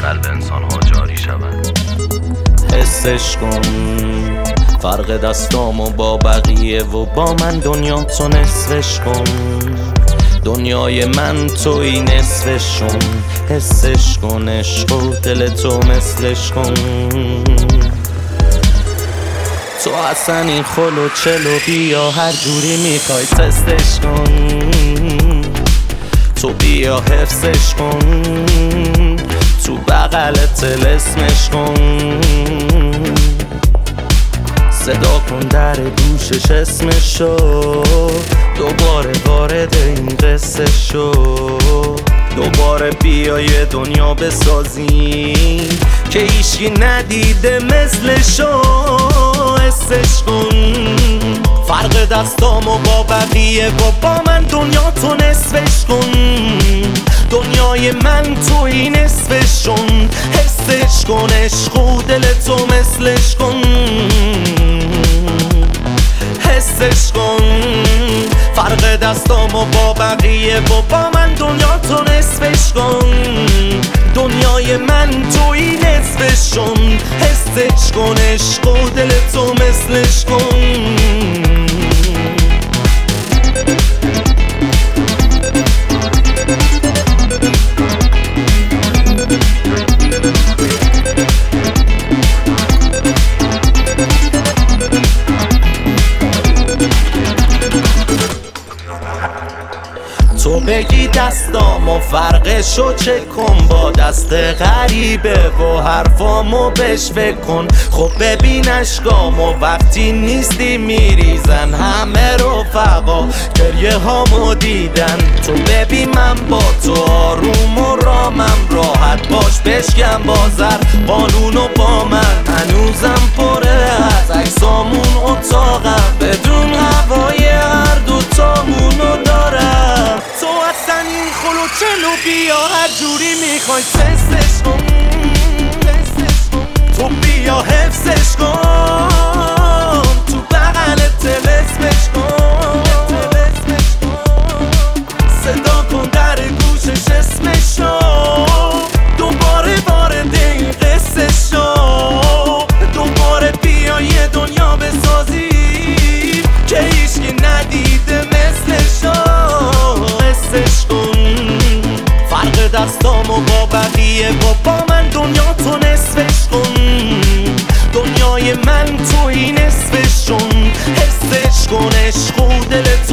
قلب انسان ها جاری شود. حسش کن فرق دستامو با بقیه و با من، دنیا تو نصفش کن، دنیای من توی نصفشون. حسش کن عشق و دل تو مثلش کن. تو اصلا این خلو چلو بیا هر جوری میخوای تستش کن. تو بیا حفظش کن، تو بغل طلسمش کن. صدا کن در گوشش اسمشو، دوباره وارد این قصه شو. دوباره بیا یه دنیا بسازیم که هیچکی ندیده مثلشو. حسش کن فرق دستامو با بقیه و با من، دنیا تو نصفش کن، دنیای من توی نصفشون. حسش کن عشق و دل تو مثلش کن. حسش کن فرق دستامو با بقیه و با من، دنیا تو نصفش کن، دنیای من توی نصفشون. حسش کن عشق و دل تو مثلش کن. تو بگی دستامو فرقشو چک کن با دست غریبه و حرفامو بهش فکر کن. خب ببین اشکامو وقتی نیستی میریزن همه رفقا، گریه هامو دیدن. تو ببین من با تو آروم و رامم، راحت باش بشکم بازر قانونو با من. هنوزم پره از عکسامون اتاقم، بدون هوای هر دوتامونو دارم. تو اصلا این خلو چلو بیا هر جوری میخوای تستش کن. تو بیا حفظش کن، تو بغل طلسمش کن. صدا کن در گوشش اسمشو، دوباره وارد این قصه شو. دوباره بیا یه دنیا بسازی که هیچکی ندیده مثلشو. حسش کن فرق دستامو با بقیه و با من، دنیا تو نصفش کن، دنیای من توی نصفشون. حسش کن عشق و دل